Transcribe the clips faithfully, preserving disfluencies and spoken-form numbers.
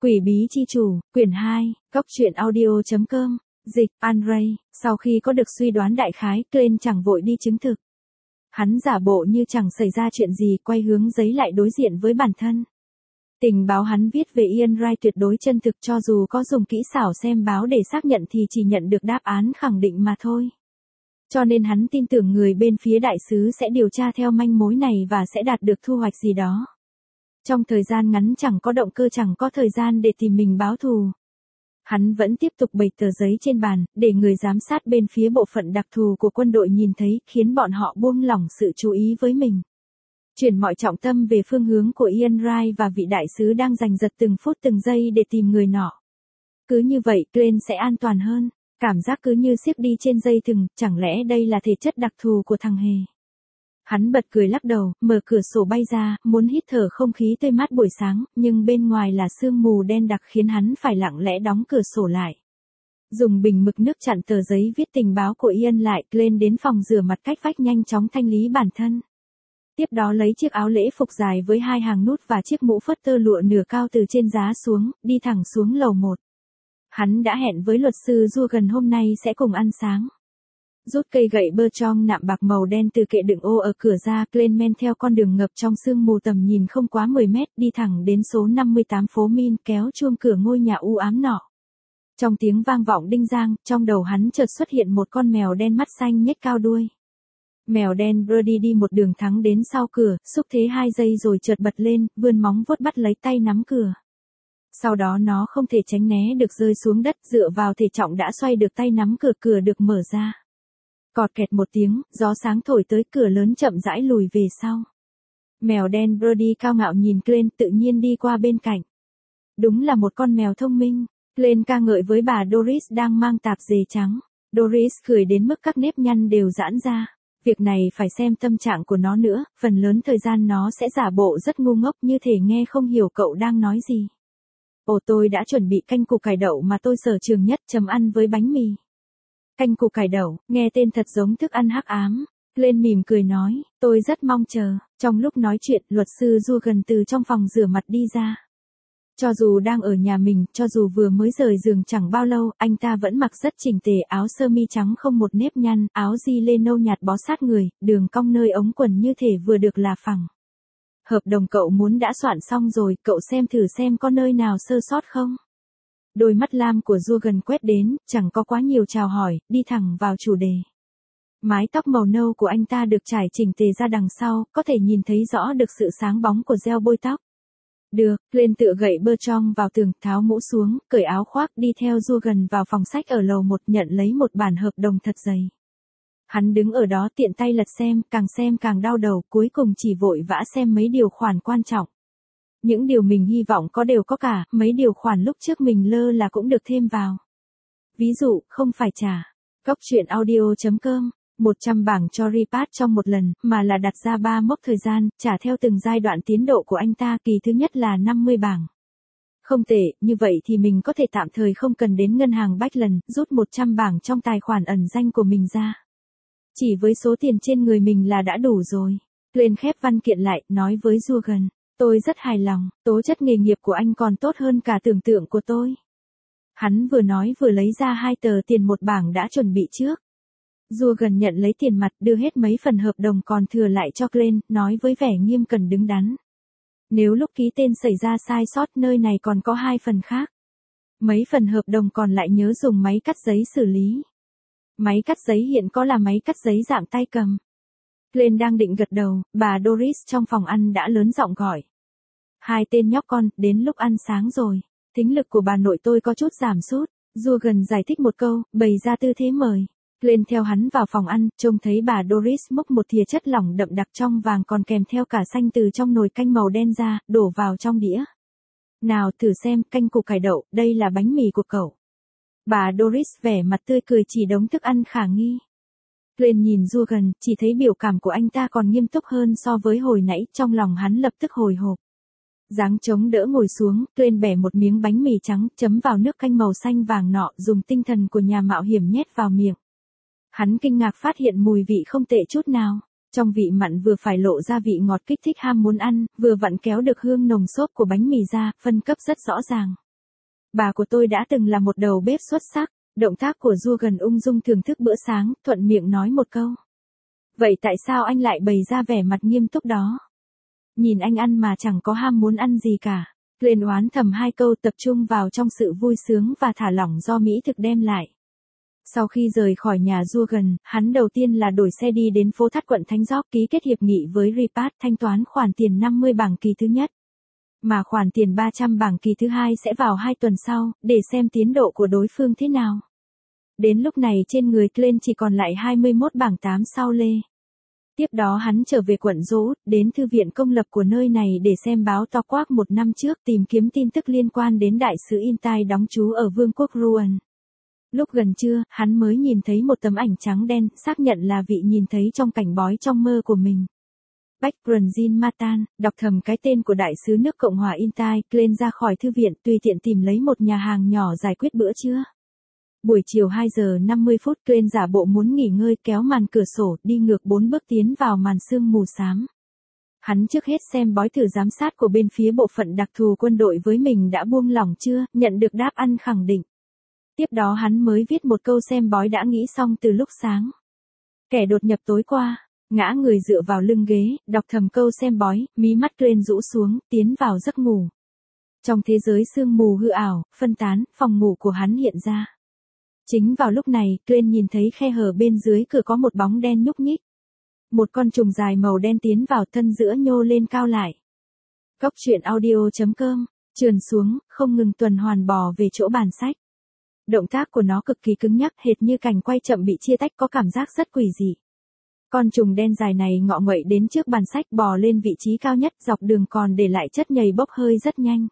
Quỷ bí chi chủ, quyển hai, góc truyện audio chấm com, dịch, Andre, sau khi có được suy đoán đại khái, Glenn chẳng vội đi chứng thực. Hắn giả bộ như chẳng xảy ra chuyện gì, quay hướng giấy lại đối diện với bản thân. Tình báo hắn viết về Ian Wright tuyệt đối chân thực, cho dù có dùng kỹ xảo xem báo để xác nhận thì chỉ nhận được đáp án khẳng định mà thôi. Cho nên hắn tin tưởng người bên phía đại sứ sẽ điều tra theo manh mối này và sẽ đạt được thu hoạch gì đó. Trong thời gian ngắn chẳng có động cơ, chẳng có thời gian để tìm mình báo thù. Hắn vẫn tiếp tục bày tờ giấy trên bàn, để người giám sát bên phía bộ phận đặc thù của quân đội nhìn thấy, khiến bọn họ buông lỏng sự chú ý với mình. Chuyển mọi trọng tâm về phương hướng của Ian Wright và vị đại sứ đang giành giật từng phút từng giây để tìm người nọ. Cứ như vậy, Glenn sẽ an toàn hơn. Cảm giác cứ như xiếc đi trên dây thừng, chẳng lẽ đây là thể chất đặc thù của thằng hề. Hắn bật cười lắc đầu, mở cửa sổ bay ra, muốn hít thở không khí tươi mát buổi sáng, nhưng bên ngoài là sương mù đen đặc khiến hắn phải lặng lẽ đóng cửa sổ lại. Dùng bình mực nước chặn tờ giấy viết tình báo của Ian lại, Glenn đến phòng rửa mặt cách vách nhanh chóng thanh lý bản thân. Tiếp đó lấy chiếc áo lễ phục dài với hai hàng nút và chiếc mũ phớt tơ lụa nửa cao từ trên giá xuống, đi thẳng xuống lầu một. Hắn đã hẹn với luật sư Jurgen hôm nay sẽ cùng ăn sáng. Rút cây gậy bơ trong nạm bạc màu đen từ kệ đựng ô ở cửa ra, Glenn men theo con đường ngập trong sương mù tầm nhìn không quá mười mét, đi thẳng đến số năm mươi tám phố Min, kéo chuông cửa ngôi nhà u ám nọ. Trong tiếng vang vọng đinh giang, trong đầu hắn chợt xuất hiện một con mèo đen mắt xanh nhếch cao đuôi. Mèo đen Brody đi một đường thắng đến sau cửa, xúc thế hai giây rồi chợt bật lên, vươn móng vuốt bắt lấy tay nắm cửa. Sau đó nó không thể tránh né được rơi xuống đất, dựa vào thể trọng đã xoay được tay nắm cửa, cửa được mở ra. Cọt kẹt một tiếng, gió sáng thổi tới, cửa lớn chậm rãi lùi về sau. Mèo đen Brody cao ngạo nhìn Glenn, tự nhiên đi qua bên cạnh. Đúng là một con mèo thông minh. Glenn ca ngợi với bà Doris đang mang tạp dề trắng. Doris cười đến mức các nếp nhăn đều giãn ra. Việc này phải xem tâm trạng của nó nữa, phần lớn thời gian nó sẽ giả bộ rất ngu ngốc như thể nghe không hiểu cậu đang nói gì. Ồ, tôi đã chuẩn bị canh củ cải đậu mà tôi sở trường nhất, chấm ăn với bánh mì. Canh củ cải đậu, nghe tên thật giống thức ăn hắc ám. Glenn mỉm cười nói, tôi rất mong chờ. Trong lúc nói chuyện, luật sư Jurgen từ trong phòng rửa mặt đi ra. Cho dù đang ở nhà mình, cho dù vừa mới rời giường chẳng bao lâu, anh ta vẫn mặc rất chỉnh tề, áo sơ mi trắng không một nếp nhăn, áo di lê nâu nhạt bó sát người, đường cong nơi ống quần như thể vừa được là phẳng. Hợp đồng cậu muốn đã soạn xong rồi, cậu xem thử xem có nơi nào sơ sót không? Đôi mắt lam của Jurgen quét đến, chẳng có quá nhiều chào hỏi, đi thẳng vào chủ đề. Mái tóc màu nâu của anh ta được trải chỉnh tề ra đằng sau, có thể nhìn thấy rõ được sự sáng bóng của gel bôi tóc. Được, Glenn tựa gậy bơ trong vào tường, tháo mũ xuống, cởi áo khoác, đi theo Jurgen vào phòng sách ở lầu một, nhận lấy một bản hợp đồng thật dày. Hắn đứng ở đó tiện tay lật xem, càng xem càng đau đầu, cuối cùng chỉ vội vã xem mấy điều khoản quan trọng. Những điều mình hy vọng có đều có cả, mấy điều khoản lúc trước mình lơ là cũng được thêm vào. Ví dụ, không phải trả. Góc truyện audio chấm com, một trăm bảng cho repat trong một lần, mà là đặt ra ba mốc thời gian, trả theo từng giai đoạn tiến độ của anh ta, kỳ thứ nhất là năm mươi bảng. Không tệ, như vậy thì mình có thể tạm thời không cần đến ngân hàng Bachland, rút một trăm bảng trong tài khoản ẩn danh của mình ra. Chỉ với số tiền trên người mình là đã đủ rồi. Glenn khép văn kiện lại, nói với Jurgen, tôi rất hài lòng, tố chất nghề nghiệp của anh còn tốt hơn cả tưởng tượng của tôi. Hắn vừa nói vừa lấy ra hai tờ tiền một bảng đã chuẩn bị trước. Jurgen nhận lấy tiền mặt, đưa hết mấy phần hợp đồng còn thừa lại cho Glenn, nói với vẻ nghiêm cẩn đứng đắn. Nếu lúc ký tên xảy ra sai sót, nơi này còn có hai phần khác. Mấy phần hợp đồng còn lại nhớ dùng máy cắt giấy xử lý. Máy cắt giấy hiện có là máy cắt giấy dạng tay cầm. Glenn đang định gật đầu, bà Doris trong phòng ăn đã lớn giọng gọi. Hai tên nhóc con, đến lúc ăn sáng rồi. Thính lực của bà nội tôi có chút giảm sút. Jurgen giải thích một câu, bày ra tư thế mời. Glenn theo hắn vào phòng ăn, trông thấy bà Doris múc một thìa chất lỏng đậm đặc trong vàng còn kèm theo cả xanh từ trong nồi canh màu đen ra, đổ vào trong đĩa. Nào thử xem, canh củ cải đậu, đây là bánh mì của cậu. Bà Doris vẻ mặt tươi cười chỉ đống thức ăn khả nghi. Glenn nhìn Jurgen, chỉ thấy biểu cảm của anh ta còn nghiêm túc hơn so với hồi nãy, trong lòng hắn lập tức hồi hộp. Dáng chống đỡ ngồi xuống, Glenn bẻ một miếng bánh mì trắng, chấm vào nước canh màu xanh vàng nọ, dùng tinh thần của nhà mạo hiểm nhét vào miệng. Hắn kinh ngạc phát hiện mùi vị không tệ chút nào. Trong vị mặn vừa phải lộ ra vị ngọt kích thích ham muốn ăn, vừa vặn kéo được hương nồng xốp của bánh mì ra, phân cấp rất rõ ràng. Bà của tôi đã từng là một đầu bếp xuất sắc. Động tác của Jurgen ung dung thưởng thức bữa sáng, thuận miệng nói một câu. Vậy tại sao anh lại bày ra vẻ mặt nghiêm túc đó? Nhìn anh ăn mà chẳng có ham muốn ăn gì cả. Glenn oán thầm hai câu, tập trung vào trong sự vui sướng và thả lỏng do mỹ thực đem lại. Sau khi rời khỏi nhà Jurgen, hắn đầu tiên là đổi xe đi đến phố Thắt quận Thánh Gióc, ký kết hiệp nghị với Repat, thanh toán khoản tiền năm mươi bảng kỳ thứ nhất. Mà khoản tiền ba trăm bảng kỳ thứ hai sẽ vào hai tuần sau, để xem tiến độ của đối phương thế nào. Đến lúc này trên người Glenn chỉ còn lại hai mươi mốt bảng tám sao lê. Tiếp đó hắn trở về quận Dỗ, đến thư viện công lập của nơi này để xem báo Tokwak một năm trước, tìm kiếm tin tức liên quan đến đại sứ Intai đóng trú ở vương quốc Ruan. Lúc gần trưa, hắn mới nhìn thấy một tấm ảnh trắng đen, xác nhận là vị nhìn thấy trong cảnh bói trong mơ của mình. Bách Brunzin Matan, đọc thầm cái tên của đại sứ nước Cộng hòa Intai, Glenn ra khỏi thư viện, tùy tiện tìm lấy một nhà hàng nhỏ giải quyết bữa trưa. Buổi chiều hai giờ năm mươi phút, Glenn giả bộ muốn nghỉ ngơi, kéo màn cửa sổ, đi ngược bốn bước tiến vào màn sương mù xám. Hắn trước hết xem bói thử giám sát của bên phía bộ phận đặc thù quân đội với mình đã buông lỏng chưa, nhận được đáp ăn khẳng định. Tiếp đó hắn mới viết một câu xem bói đã nghĩ xong từ lúc sáng. Kẻ đột nhập tối qua, ngã người dựa vào lưng ghế, đọc thầm câu xem bói, mí mắt Glenn rũ xuống, tiến vào giấc ngủ. Trong thế giới sương mù hư ảo, phân tán, phòng ngủ của hắn hiện ra. Chính vào lúc này, Glenn nhìn thấy khe hở bên dưới cửa có một bóng đen nhúc nhích. Một con trùng dài màu đen tiến vào, thân giữa nhô lên cao lại. Góc truyện audio chấm com, trườn xuống, không ngừng tuần hoàn bò về chỗ bàn sách. Động tác của nó cực kỳ cứng nhắc, hệt như cảnh quay chậm bị chia tách, có cảm giác rất quỷ dị. Con trùng đen dài này ngọ nguậy đến trước bàn sách, bò lên vị trí cao nhất, dọc đường còn để lại chất nhầy bốc hơi rất nhanh.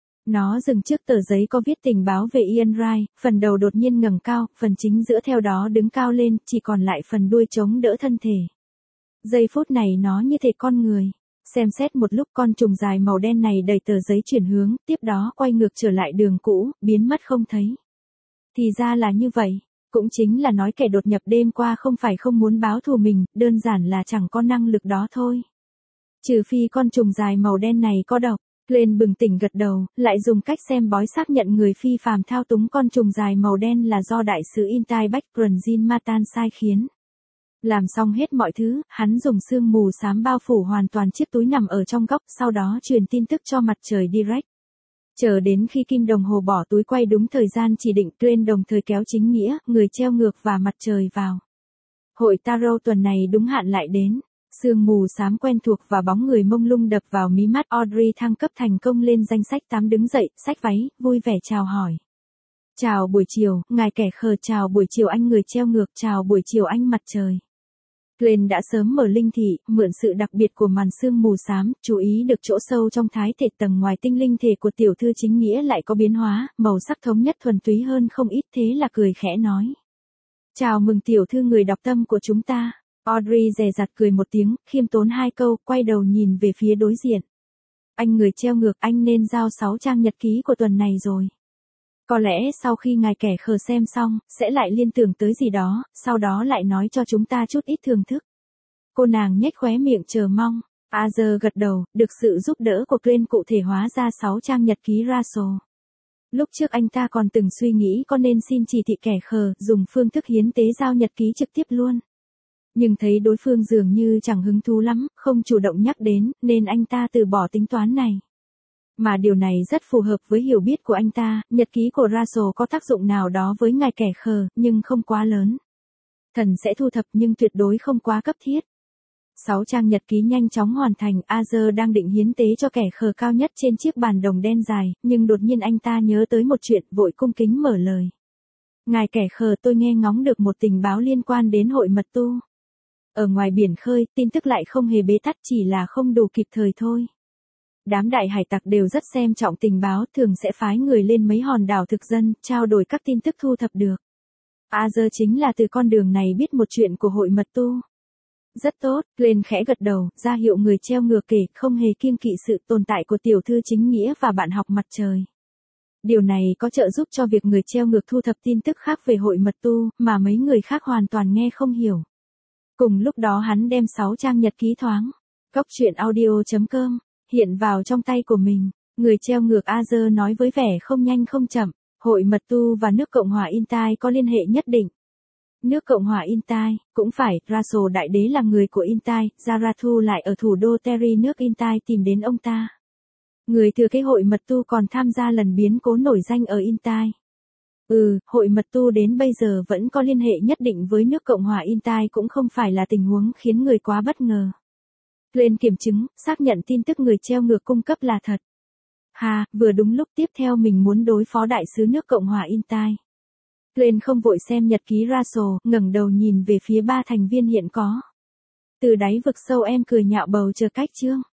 Nó dừng trước tờ giấy có viết tình báo về Ian Wright, phần đầu đột nhiên ngẩng cao, phần chính giữa theo đó đứng cao lên, chỉ còn lại phần đuôi chống đỡ thân thể. Giây phút này nó như thể con người. Xem xét một lúc, con trùng dài màu đen này đẩy tờ giấy chuyển hướng, tiếp đó quay ngược trở lại đường cũ, biến mất không thấy. Thì ra là như vậy, cũng chính là nói kẻ đột nhập đêm qua không phải không muốn báo thù mình, đơn giản là chẳng có năng lực đó thôi. Trừ phi con trùng dài màu đen này có độc. Glenn bừng tỉnh gật đầu, lại dùng cách xem bói xác nhận người phi phàm thao túng con trùng dài màu đen là do đại sứ Intai Bách Brunzin Matan sai khiến. Làm xong hết mọi thứ, hắn dùng sương mù xám bao phủ hoàn toàn chiếc túi nằm ở trong góc, sau đó truyền tin tức cho mặt trời direct. Chờ đến khi kim đồng hồ bỏ túi quay đúng thời gian chỉ định, Glenn đồng thời kéo chính nghĩa, người treo ngược và mặt trời vào. Hội Tarot tuần này đúng hạn lại đến. Sương mù xám quen thuộc và bóng người mông lung đập vào mí mắt. Audrey thăng cấp thành công lên danh sách tám, đứng dậy, xách váy, vui vẻ chào hỏi. Chào buổi chiều, ngài kẻ khờ, chào buổi chiều anh người treo ngược, chào buổi chiều anh mặt trời. Glenn đã sớm mở linh thị, mượn sự đặc biệt của màn sương mù xám, chú ý được chỗ sâu trong thái thể tầng ngoài tinh linh thể của tiểu thư chính nghĩa lại có biến hóa, màu sắc thống nhất thuần túy hơn không ít, thế là cười khẽ nói. Chào mừng tiểu thư người đọc tâm của chúng ta. Audrey dè dặt cười một tiếng, khiêm tốn hai câu, quay đầu nhìn về phía đối diện. Anh người treo ngược, anh nên giao sáu trang nhật ký của tuần này rồi. Có lẽ sau khi ngài kẻ khờ xem xong, sẽ lại liên tưởng tới gì đó, sau đó lại nói cho chúng ta chút ít thưởng thức. Cô nàng nhếch khóe miệng chờ mong. Azer gật đầu, được sự giúp đỡ của Glenn cụ thể hóa ra sáu trang nhật ký Russell. Lúc trước anh ta còn từng suy nghĩ có nên xin chỉ thị kẻ khờ, dùng phương thức hiến tế giao nhật ký trực tiếp luôn. Nhưng thấy đối phương dường như chẳng hứng thú lắm, không chủ động nhắc đến, nên anh ta từ bỏ tính toán này. Mà điều này rất phù hợp với hiểu biết của anh ta, nhật ký của Russell có tác dụng nào đó với ngài kẻ khờ, nhưng không quá lớn. Thần sẽ thu thập nhưng tuyệt đối không quá cấp thiết. Sáu trang nhật ký nhanh chóng hoàn thành, Azer đang định hiến tế cho kẻ khờ cao nhất trên chiếc bàn đồng đen dài, nhưng đột nhiên anh ta nhớ tới một chuyện, vội cung kính mở lời. Ngài kẻ khờ, tôi nghe ngóng được một tình báo liên quan đến hội mật tu. Ở ngoài biển khơi, tin tức lại không hề bế tắc, chỉ là không đủ kịp thời thôi. Đám đại hải tặc đều rất xem trọng tình báo, thường sẽ phái người lên mấy hòn đảo thực dân, trao đổi các tin tức thu thập được. Azer chính là từ con đường này biết một chuyện của hội mật tu. Rất tốt, Glenn khẽ gật đầu, ra hiệu người treo ngược kể, không hề kiêng kỵ sự tồn tại của tiểu thư chính nghĩa và bạn học mặt trời. Điều này có trợ giúp cho việc người treo ngược thu thập tin tức khác về hội mật tu, mà mấy người khác hoàn toàn nghe không hiểu. Cùng lúc đó hắn đem sáu trang nhật ký thoáng. Góc truyện audio chấm com hiện vào trong tay của mình. Người treo ngược Azer nói với vẻ không nhanh không chậm, hội mật tu và nước Cộng hòa Intai có liên hệ nhất định. Nước Cộng hòa Intai, cũng phải, Russell đại đế là người của Intai, Zarathu lại ở thủ đô Terry nước Intai tìm đến ông ta. Người thừa kế hội mật tu còn tham gia lần biến cố nổi danh ở Intai. Ừ, hội mật tu đến bây giờ vẫn có liên hệ nhất định với nước Cộng hòa Intai cũng không phải là tình huống khiến người quá bất ngờ. Lên kiểm chứng, xác nhận tin tức người treo ngược cung cấp là thật. Hà, vừa đúng lúc tiếp theo mình muốn đối phó đại sứ nước Cộng hòa Intai. Lên không vội xem nhật ký Russell, ngẩng đầu nhìn về phía ba thành viên hiện có. Từ đáy vực sâu em cười nhạo bầu chờ cách chương.